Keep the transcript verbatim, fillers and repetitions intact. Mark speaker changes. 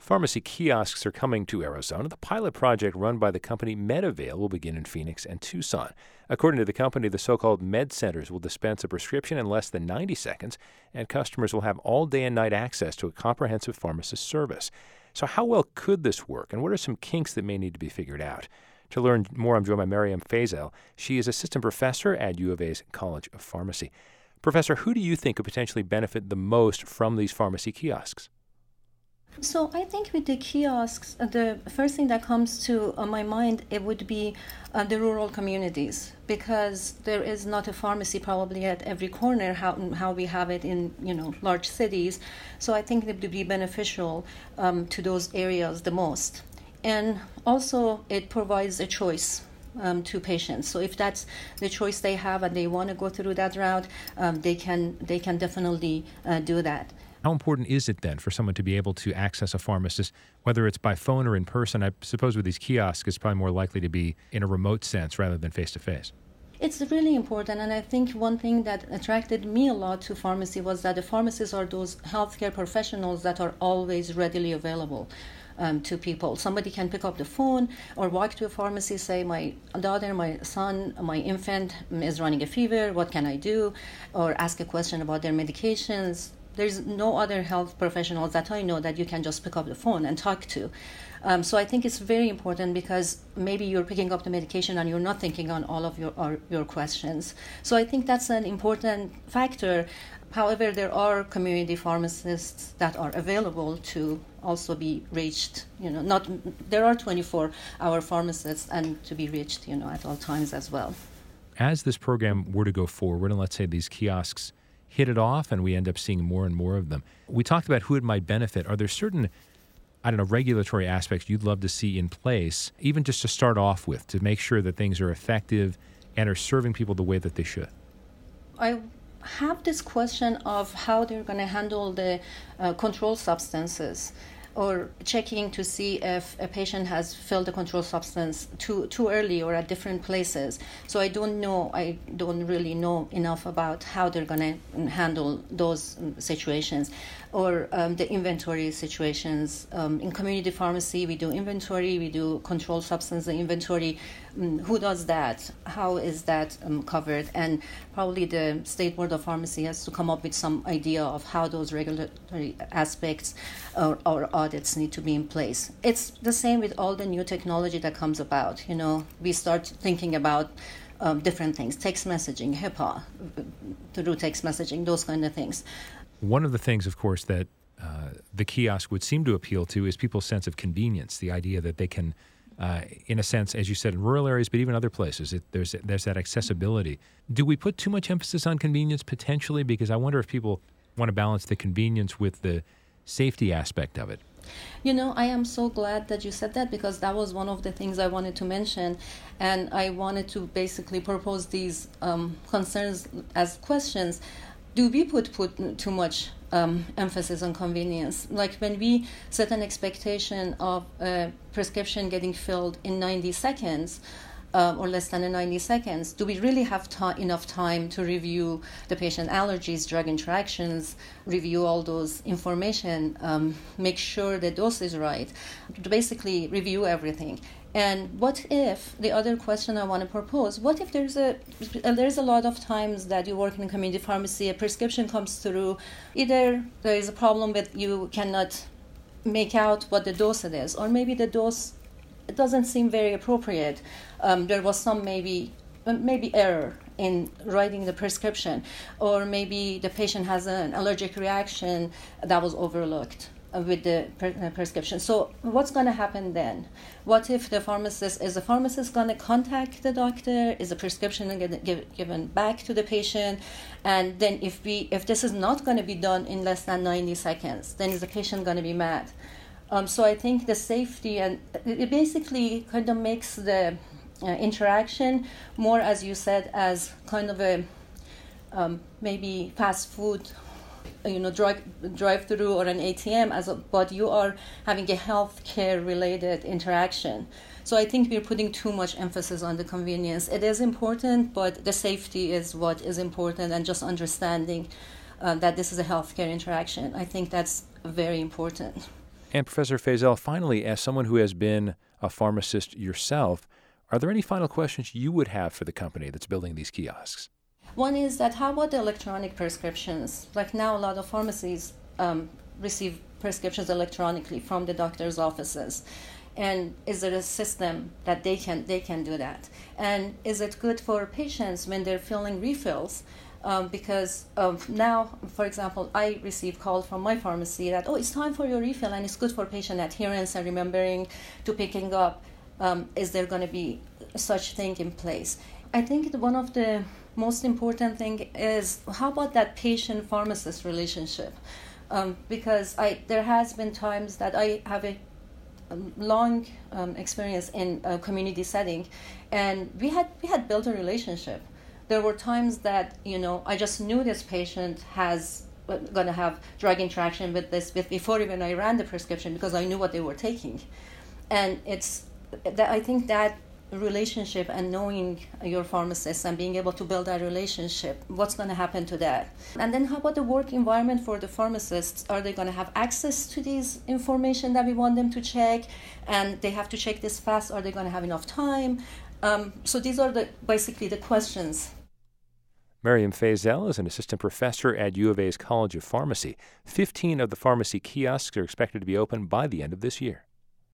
Speaker 1: Pharmacy kiosks are coming to Arizona. The pilot project run by the company MedAvail will begin in Phoenix and Tucson. According to the company, the so-called med centers will dispense a prescription in less than ninety seconds, and customers will have all day and night access to a comprehensive pharmacist service. So how well could this work, and what are some kinks that may need to be figured out? To learn more, I'm joined by Maryam Feisal. She is assistant professor at U of A's College of Pharmacy. Professor, who do you think could potentially benefit the most from these pharmacy kiosks?
Speaker 2: So I think with the kiosks, uh, the first thing that comes to uh, my mind, it would be uh, the rural communities, because there is not a pharmacy probably at every corner how how we have it in you know large cities. So I think it would be beneficial um, to those areas the most. And also it provides a choice um, to patients. So if that's the choice they have and they want to go through that route, um, they can they can definitely uh, do that.
Speaker 1: How important is it then for someone to be able to access a pharmacist, whether it's by phone or in person? I suppose with these kiosks, it's probably more likely to be in a remote sense rather than face-to-face.
Speaker 2: It's really important, and I think one thing that attracted me a lot to pharmacy was that the pharmacists are those healthcare professionals that are always readily available um, to people. Somebody can pick up the phone or walk to a pharmacy, say, my daughter, my son, my infant is running a fever, what can I do? Or ask a question about their medications. There's no other health professionals that I know that you can just pick up the phone and talk to. Um, so I think it's very important because maybe you're picking up the medication and you're not thinking on all of your or, your questions. So I think that's an important factor. However, there are community pharmacists that are available to also be reached. You know, not there are twenty-four hour pharmacists and to be reached, you know, at all times as well.
Speaker 1: As this program were to go forward, and let's say these kiosks hit it off and we end up seeing more and more of them. We talked about who it might benefit. Are there certain, I don't know, regulatory aspects you'd love to see in place, even just to start off with, to make sure that things are effective and are serving people the way that they should?
Speaker 2: I have this question of how they're going to handle the uh, controlled substances, or checking to see if a patient has filled the controlled substance too too early or at different places. So I don't know, I don't really know enough about how they're going to handle those situations. Or um, the inventory situations. Um, in community pharmacy, we do inventory, we do controlled substance inventory. Um, who does that? How is that um, covered? And probably the State Board of Pharmacy has to come up with some idea of how those regulatory aspects or, or audits need to be in place. It's the same with all the new technology that comes about. You know, we start thinking about um, different things, text messaging, HIPAA, to do text messaging, those kind of things.
Speaker 1: One of the things, of course, that uh, the kiosk would seem to appeal to is people's sense of convenience, the idea that they can, uh, in a sense, as you said, in rural areas, but even other places, it, there's there's that accessibility. Do we put too much emphasis on convenience potentially? Because I wonder if people want to balance the convenience with the safety aspect of it.
Speaker 2: You know, I am so glad that you said that, because that was one of the things I wanted to mention, and I wanted to basically propose these um, concerns as questions. Do we put, put too much um, emphasis on convenience? Like when we set an expectation of a prescription getting filled in ninety seconds, uh, or less than ninety seconds, do we really have ta- enough time to review the patient allergies, drug interactions, review all those information, um, make sure the dose is right, to basically review everything? And what if, the other question I want to propose, what if there's a there's a lot of times that you work in a community pharmacy, a prescription comes through, either there is a problem with you cannot make out what the dose it is, or maybe the dose it doesn't seem very appropriate. Um, there was some maybe maybe error in writing the prescription, or maybe the patient has an allergic reaction that was overlooked with the pre- prescription. So what's going to happen then? What if the pharmacist, is the pharmacist going to contact the doctor? Is the prescription going to get given back to the patient? And then if we, if this is not going to be done in less than ninety seconds, then is the patient going to be mad? Um, so I think the safety, and it basically kind of makes the uh, interaction more, as you said, as kind of a um, maybe fast food, you know, drive, drive through or an A T M, as a, but you are having a healthcare related interaction. So I think we're putting too much emphasis on the convenience. It is important, but the safety is what is important, and just understanding uh, that this is a healthcare interaction. I think that's very important.
Speaker 1: And Professor Feazell, finally, as someone who has been a pharmacist yourself, are there any final questions you would have for the company that's building these kiosks?
Speaker 2: One is that how about the electronic prescriptions? Like now a lot of pharmacies um, receive prescriptions electronically from the doctor's offices. And is there a system that they can they can do that? And is it good for patients when they're filling refills? Um, because of now, for example, I receive call from my pharmacy that, oh, it's time for your refill, and it's good for patient adherence and remembering to picking up. Um, is there going to be such thing in place? I think one of the most important thing is how about that patient-pharmacist relationship? Um, because I there has been times that I have a long um, experience in a community setting, and we had we had built a relationship. There were times that, you know, I just knew this patient has going to have drug interaction with this with, before even I ran the prescription because I knew what they were taking. And it's that I think that relationship and knowing your pharmacist and being able to build that relationship, what's going to happen to that? And then how about the work environment for the pharmacists? Are they going to have access to these information that we want them to check? And they have to check this fast. Are they going to have enough time? Um, so these are the basically the questions.
Speaker 1: Maryam Feazell is an assistant professor at U of A's College of Pharmacy. Fifteen of the pharmacy kiosks are expected to be open by the end of this year.